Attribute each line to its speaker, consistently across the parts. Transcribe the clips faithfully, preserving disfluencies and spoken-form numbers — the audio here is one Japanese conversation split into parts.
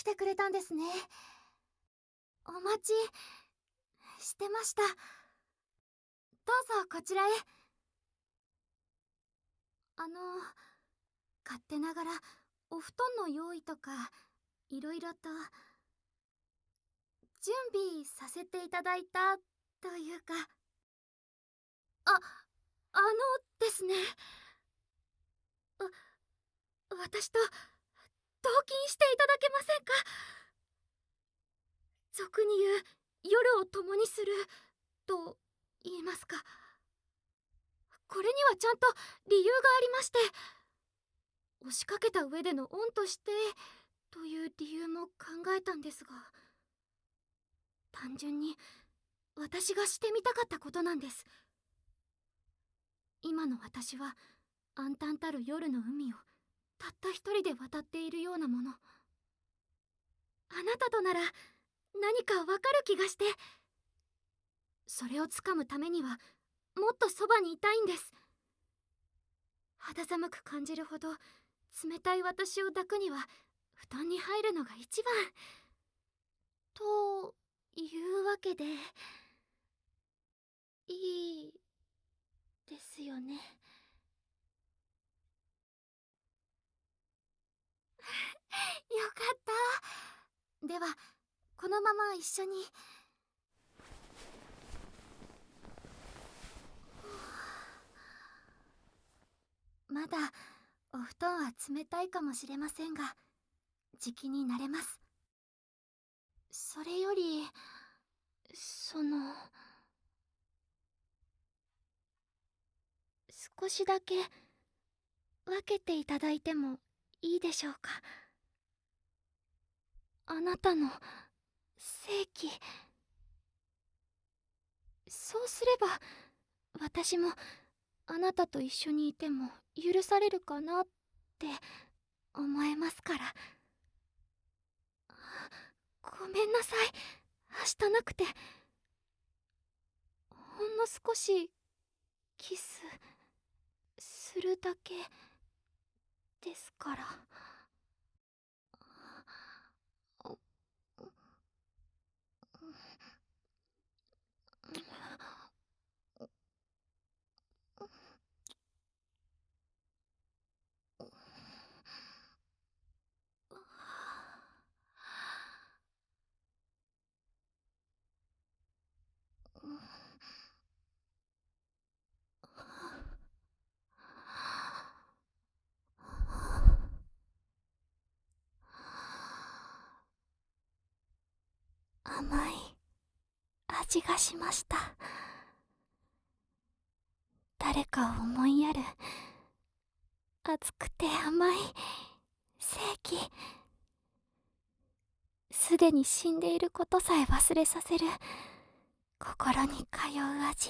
Speaker 1: てくれたんですね。お待ちしてました。どうぞこちらへ。あの、勝手ながらお布団の用意とかいろいろと準備させていただいたというか、あ、あのですね、わ私と同衾していただけませんか？俗に言う夜を共にすると言いますか。これにはちゃんと理由がありまして、押しかけた上での恩としてという理由も考えたんですが、単純に私がしてみたかったことなんです。今の私は暗淡たる夜の海をたった一人で渡っているようなもの。あなたとなら何かわかる気がして、それをつかむためにはもっとそばにいたいんです。肌寒く感じるほど冷たい私を抱くには布団に入るのが一番というわけで、いいですよね。よかった。ではこのまま一緒に。まだお布団は冷たいかもしれませんが、じきになれます。それより、その、少しだけ分けていただいてもいいでしょうか。あなたの正気、そうすれば私もあなたと一緒にいても許されるかなって思えますから。ごめんなさい、はしたなくて。ほんの少しキスするだけですから。甘い味がしました。誰かを思いやる熱くて甘い正気、すでに死んでいることさえ忘れさせる心に通う味。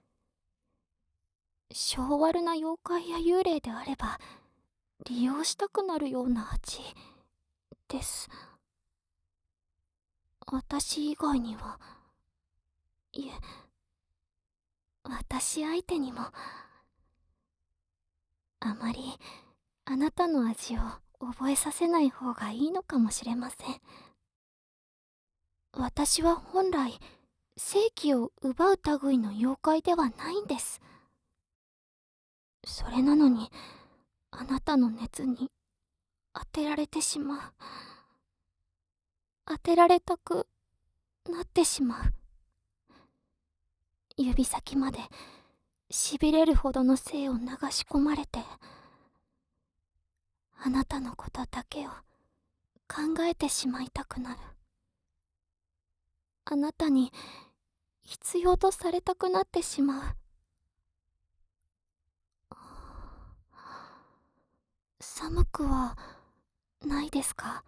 Speaker 1: 性悪な妖怪や幽霊であれば利用したくなるような味です。私以外には、いえ、私相手にもあまりあなたの味を覚えさせない方がいいのかもしれません。私は本来正気を奪う類の妖怪ではないんです。それなのにあなたの熱に当てられてしまう。当てられたくなってしまう。指先までしびれるほどの精を流し込まれて、あなたのことだけを考えてしまいたくなる。あなたに必要とされたくなってしまう。寒くはないですか？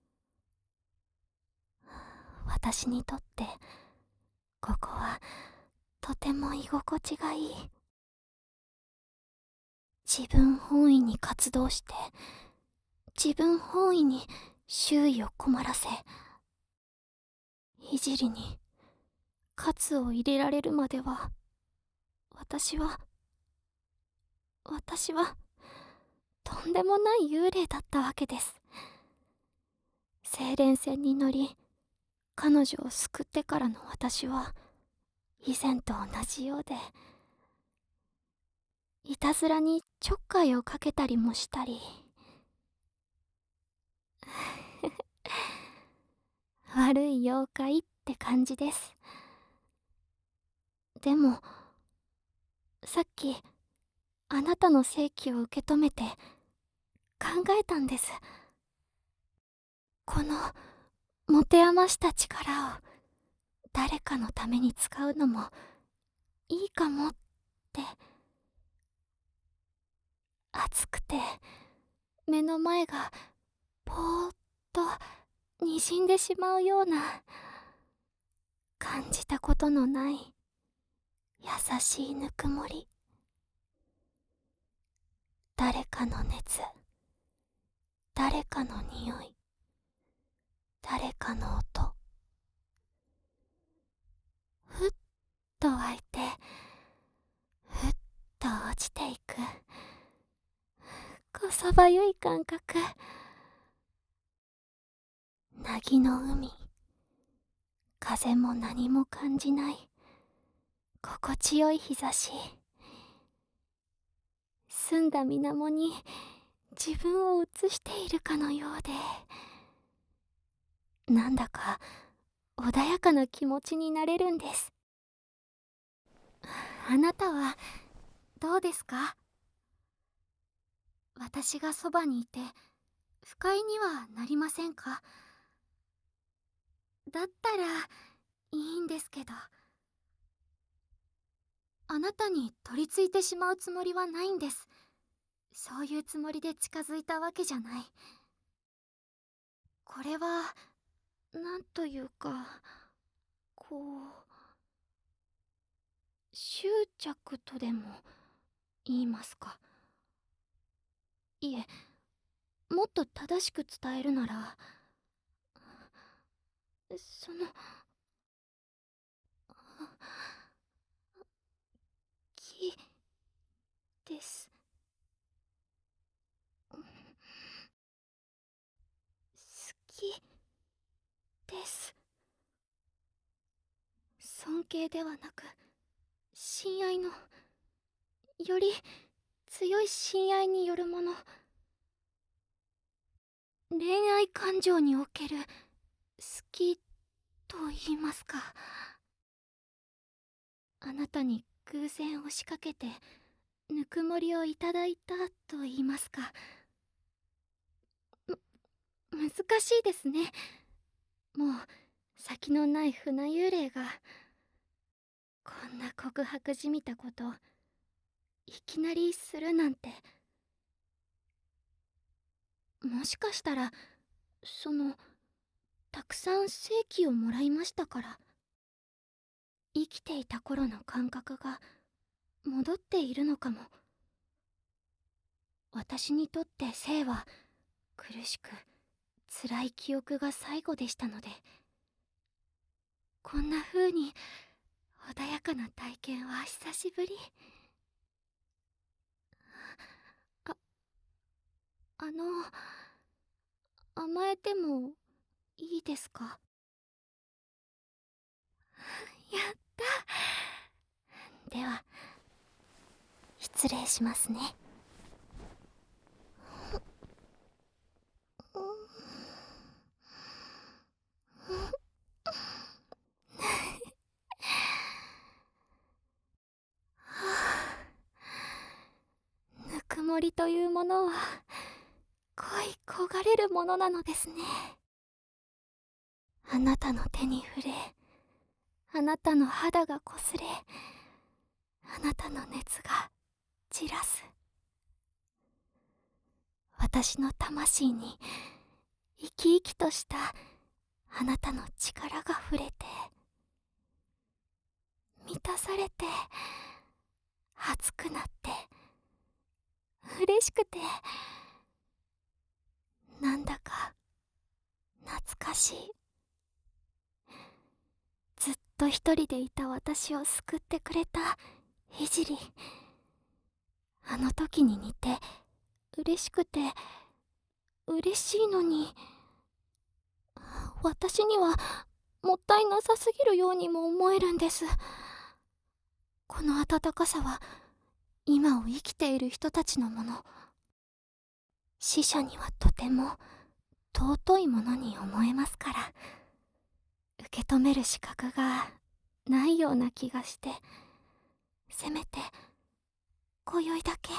Speaker 1: 私にとってここはとても居心地がいい。自分本位に活動して、自分本位に周囲を困らせ、聖に喝を入れられるまでは、私は私はとんでもない幽霊だったわけです。 精錬船に乗り彼女を救ってからの私は以前と同じようで、いたずらにちょっかいをかけたりもしたり悪い妖怪って感じです。でもさっきあなたの正気を受け止めて考えたんです。この持て余した力を誰かのために使うのもいいかもって。熱くて目の前がぽーっと滲んでしまうような、感じたことのない優しいぬくもり。誰かの熱、誰かの匂い、誰かの音。ふっと湧いてふっと落ちていく、こそばゆい感覚。凪の海、風も何も感じない心地よい日差し。澄んだ水面に自分を映しているかのようで、なんだか穏やかな気持ちになれるんです。あなたはどうですか？私がそばにいて不快にはなりませんか？だったらいいんですけど。あなたに取り付いてしまうつもりはないんです。そういうつもりで近づいたわけじゃない。これはなんというか、こう執着とでも言いますか。いえ、もっと正しく伝えるなら、その木です。好きです。尊敬ではなく親愛の、より強い親愛によるもの。恋愛感情における好きと言いますか。あなたに偶然押しかけてぬくもりをいただいたと言いますか。む難しいですね。もう先のない船幽霊がこんな告白じみたこといきなりするなんて。もしかしたらそのたくさん正気をもらいましたから、生きていた頃の感覚が戻っているのかも。私にとって生は苦しく辛い記憶が最後でしたので、こんな風に穏やかな体験は久しぶり。ああの甘えてもいいですか？やった。では失礼しますね。ぬくもりというものは恋焦がれるものなのですね。あなたの手に触れ、あなたの肌がこすれ、あなたの熱が散らす。私の魂に生き生きとしたあなたの力が触れて、満たされて、熱くなって、嬉しくて、なんだか懐かしい。ずっと一人でいた私を救ってくれた聖。あの時に似て嬉しくて嬉しいのに、 私にはもったいなさすぎるようにも思えるんです。この温かさは今を生きている人たちのもの。死者にはとても尊いものに思えますから、受け止める資格がないような気がして、せめて今宵だけ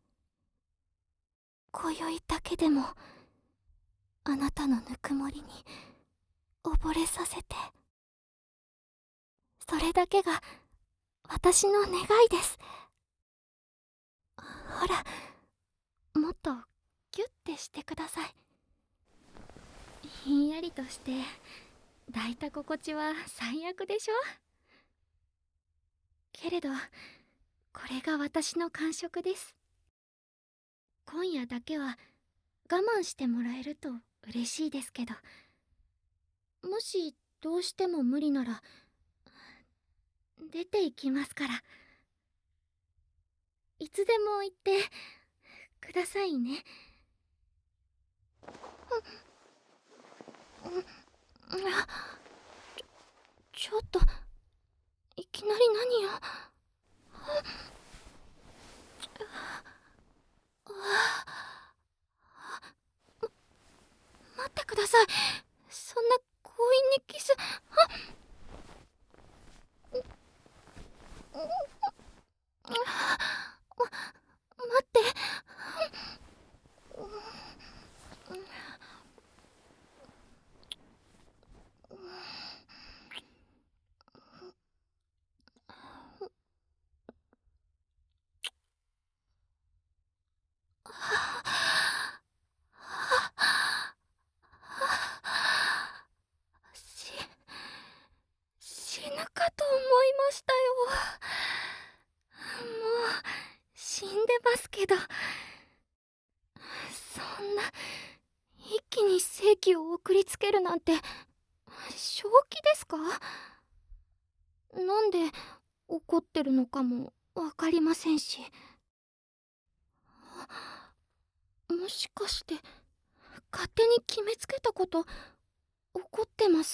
Speaker 1: 今宵だけでもあなたのぬくもりに溺れさせて、それだけが私の願いです。ほら、もっとギュッてしてください。ひんやりとして抱いた心地は最悪でしょ。けれどこれが私の感触です。今夜だけは我慢してもらえると嬉しいですけど、もしどうしても無理なら出て行きますから。いつでも行ってくださいね。うんうん、ちょちょっといきなり何を。待ってください。そんな強引にキス。待って。し死ぬかと思いましたよ。もう死んでますけど、そんな一気に生気を送りつけるなんて正気ですか？なんで怒ってるのかもわかりませんし。もしかして勝手に決めつけたこと怒ってます？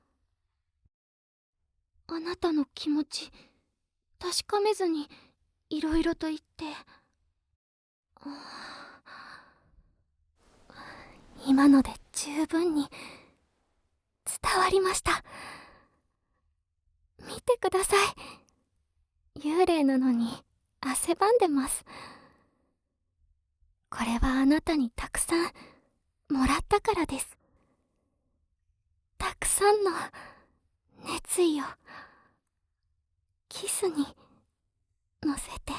Speaker 1: あなたの気持ち確かめずにいろいろと言って。今ので十分に伝わりました。見てください。幽霊なのに汗ばんでます。これはあなたにたくさんもらったからです。たくさんの熱意をキスに乗せて、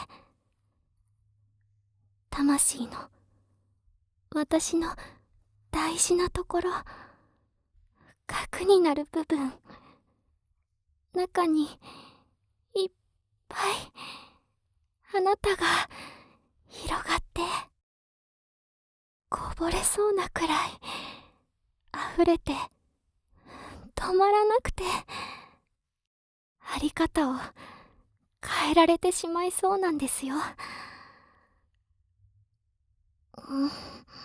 Speaker 1: 魂の私の大事なところ、核になる部分、中にいっぱいあなたが広がってこぼれそうなくらい溢れて止まらなくて、あり方を変えられてしまいそうなんですよ。うん、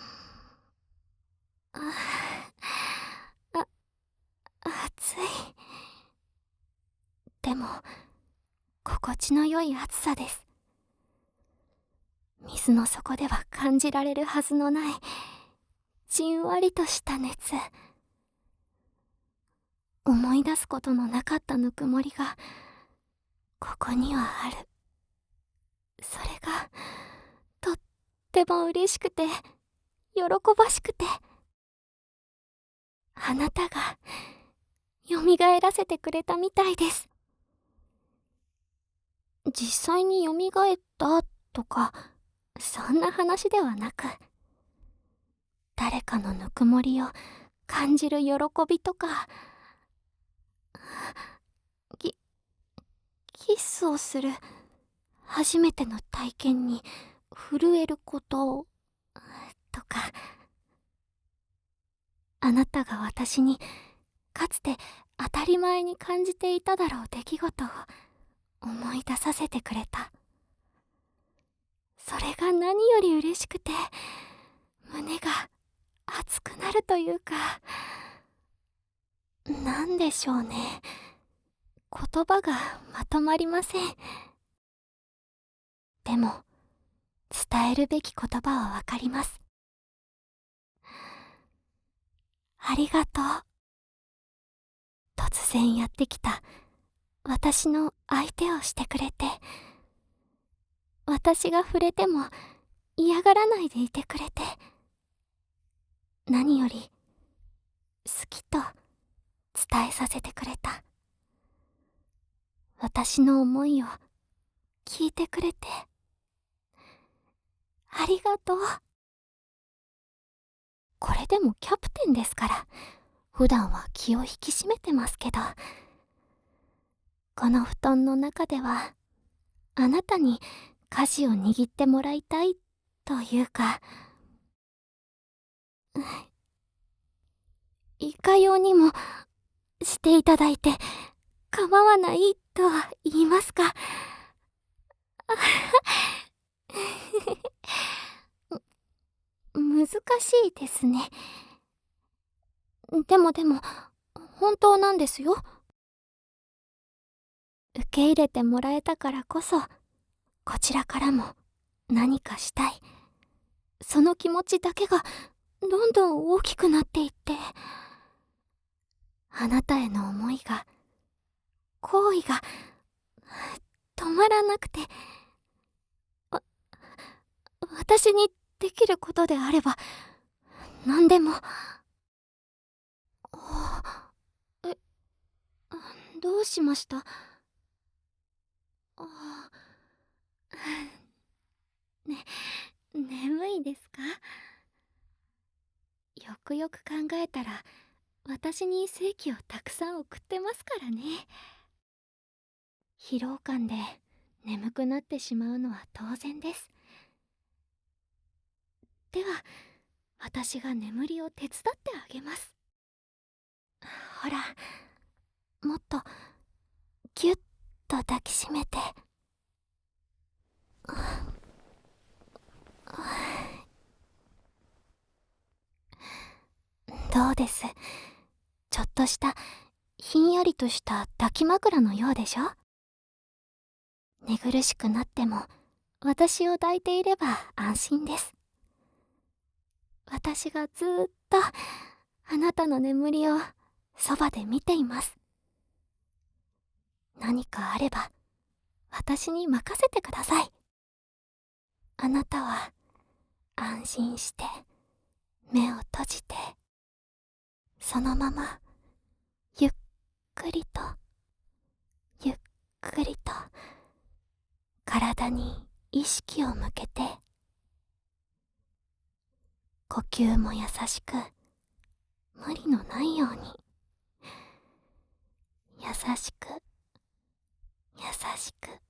Speaker 1: ああ暑い。でも心地の良い暑さです。水の底では感じられるはずのないじんわりとした熱。思い出すことのなかったぬくもりがここにはある。それがとっても嬉しくて喜ばしくて、あなたが蘇らせてくれたみたいです。実際に蘇ったとかそんな話ではなく、誰かのぬくもりを感じる喜びとか、キキスをする初めての体験に震えることとか、あなたが私にかつて当たり前に感じていただろう出来事を思い出させてくれた。それが何より嬉しくて、胸が熱くなるというか、 なんでしょうね。言葉がまとまりません。でも、伝えるべき言葉はわかります。ありがとう。突然やってきた私の相手をしてくれて、私が触れても嫌がらないでいてくれて、何より好きと伝えさせてくれた。私の思いを聞いてくれて、ありがとう。これでもキャプテンですから、普段は気を引き締めてますけど、この布団の中では、あなたに舵を握ってもらいたいというか、いかようにもしていただいて構わないとは言いますか。難しいですね。でもでも、本当なんですよ。受け入れてもらえたからこそ、こちらからも何かしたい。その気持ちだけがどんどん大きくなっていって、あなたへの思いが、好意が止まらなくて、わ、私にできることであれば、何でも。え、どうしました？あ、ね、眠いですか？よくよく考えたら、私に正気をたくさん送ってますからね。疲労感で眠くなってしまうのは当然です。では、私が眠りを手伝ってあげます。ほら、もっとぎゅっと抱きしめて。どうです？ちょっとしたひんやりとした抱き枕のようでしょ？寝苦しくなっても私を抱いていれば安心です。私がずーっとあなたの眠りをそばで見ています。何かあれば私に任せてください。あなたは安心して目を閉じて、そのままゆっくりとゆっくりと体に意識を向けて、呼吸も優しく無理のないように、優しく優しく